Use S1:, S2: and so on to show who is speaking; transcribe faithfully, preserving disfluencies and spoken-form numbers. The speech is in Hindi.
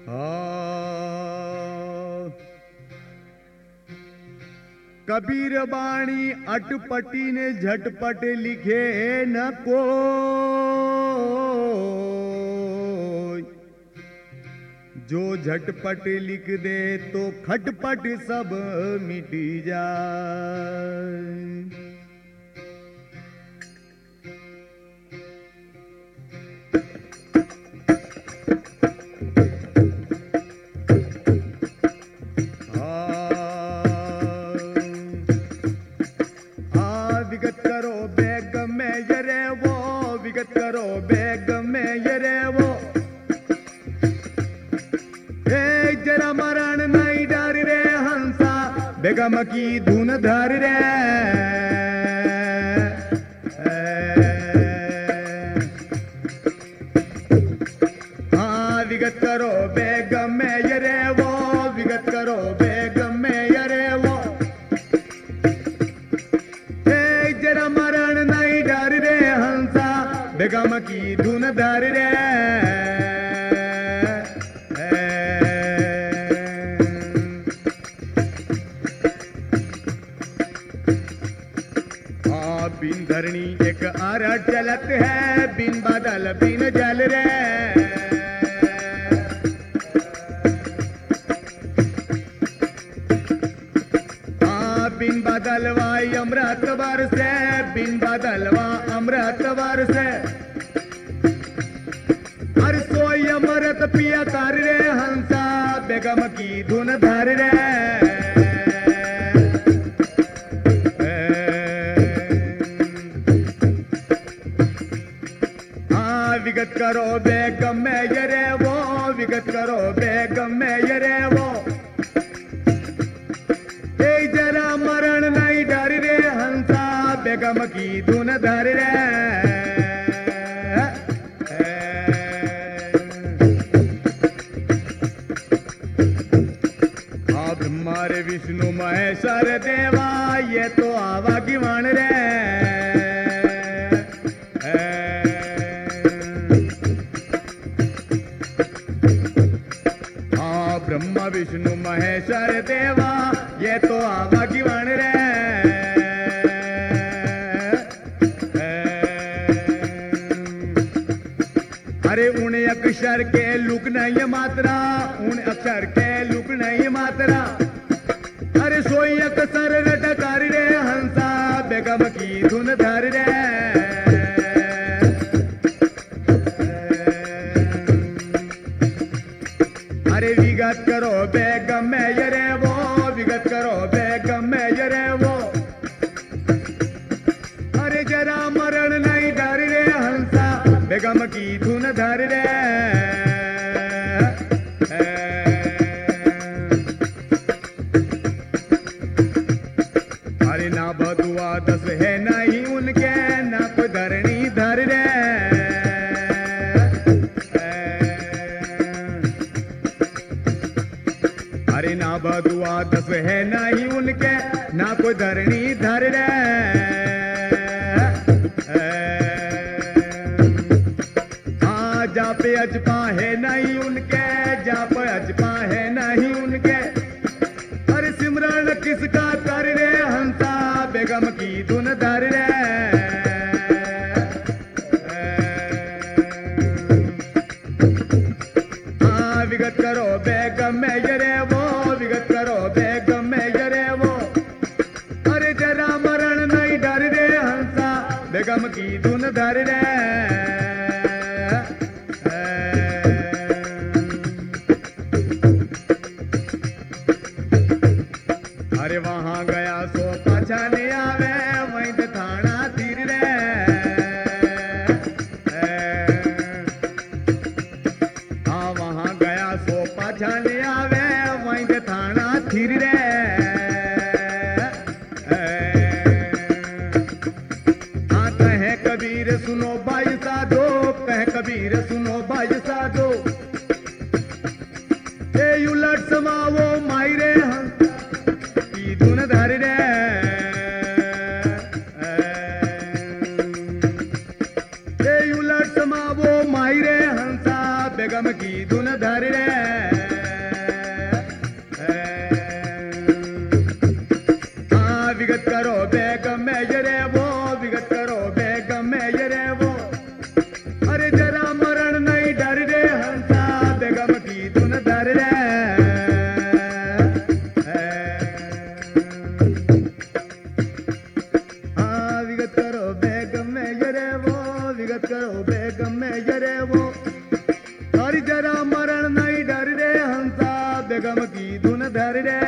S1: कबीर बाणी अटपटी ने झटपट लिखे न को, जो झटपट लिख दे तो खटपट सब मिट जाए। विगत करो बैग में ये रे वो, विगत करो बैग में ये रे वो, ए जरा मरण नहीं डर रे हंसा, बेगम की धुन धर रे। हाँ विगत करो बैग में ये रे वो, विगत करो बैग में ये रे वो, मरण नहीं डर रे हंसा, बेगम की धुन धर रे। आ बिन धरणी एक आरट चलत है, बिन बादल बिन जल रे। बिन बादलवा अमृत बरसे, बिन बादलवा अमृत बरसे, हर सोई अमृत पिया कर रे हंसा, बेगम की धुन धर रे। हाँ विगत करो बेगम में ये रे वो, विगत करो बेगम में ये रे वो, जरा मरण नहीं डर रे हंसा, बेगम की धुन धर रे। अब हमारे विष्णु महेश्वर देवा, ये तो आवा गिवान रे। हाँ ब्रह्मा विष्णु महेश्वर देवा, ये तो आवा गिवान रे। अरे उन अक्षर के लुक नहीं मात्रा, उन अक्षर के लुक नहीं मात्रा, अरे सोई अक्षर रट कर रे हंसा, बेगम की धुन धर रे। अरे विगत करो बेगम में ये रे वो, विगत करो बेगम में ये रे वो, अरे जरा मरण नहीं डर रे हंसा, बेगम की धुन धर रे। अरे ना बदुआ दस है नहीं उनके, ना कोई धरणी धर रे। अरे ना बदुआ दस है नहीं उनके, ना कोई धरणी धर रे। हाँ जापे अजपा है नहीं उनके, जापे अजपा है नहीं उनके, अरे सिमरण किसका कर रे हंसा, बेगम की धुन धर रे। हाँ विगत करो बेगम में ये रे वो, विगत करो बेगम में ये रे वो, अरे जरा मरण नहीं डर रे हंसा, बेगम की धुन धर रे। अरे वहां गया सो पाछा नहीं आवे, वहीं ते थाना तीर रे। हाँ वहां गया सो पाछा नहीं आवे, वहीं ते थाना तीर रे। हाँ कहे कबीर सुनो भाई साधो, कहे कबीर सुनो भाई साधो, ये उलट समावो मायरे हंसा की धुन धर रे। ये उलट समावो मायरे हंसा, बेगम की धुन धर रे। विगत करो बेगम में ये रे वो, अरे जरा मरण नहीं डर रे हंसा बेगम की धुन धर रे। हाँ विगत करो बेगम में ये रे वो, विगत करो बेगम में ये रे वो, अरे जरा मरण नहीं डर रे हंसा बेगम की धुन धर रे।